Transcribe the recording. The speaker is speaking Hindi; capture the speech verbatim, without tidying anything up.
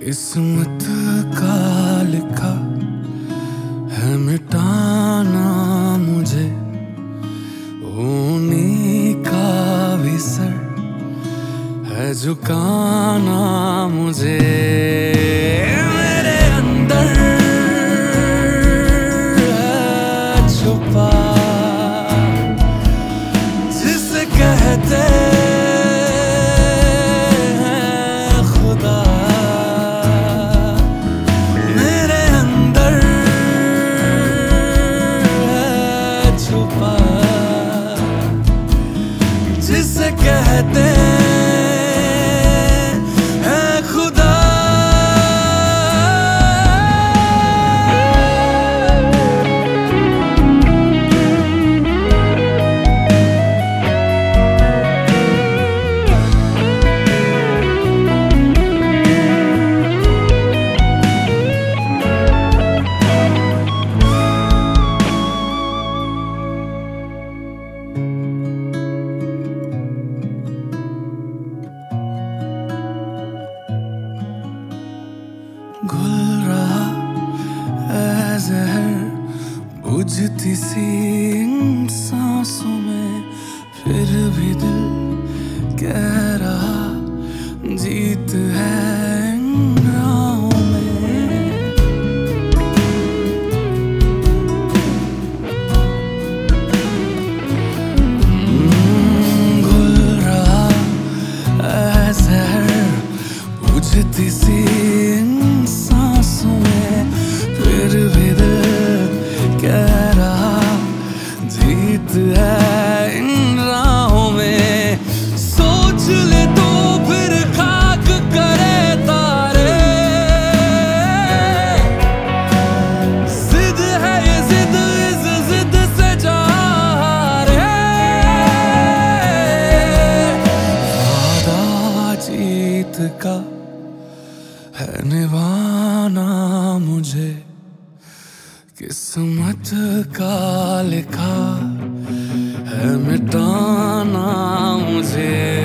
किस्मत का लिखा है मिटाना मुझे, ऊनी का भी सर है झुकाना मुझे। मेरे अंदर है छुपा जिसे कहते जिसे कहते हैं खुदा। घुल रहा है जहर बुझती सी इन सांसों में, फिर भी दिल कह रहा जीत है इन राहों में। घुल रहा है जहर बुझती सी फिर भी दिल कह रहा जीत है इन राहों में। सोच ले तो फिर खाक करे तारे, जिद है ये जिद इस जिद से जा रहे। वादा जीत का है निभाना मुझे, किस्मत का लिखा है मिटाना मुझे।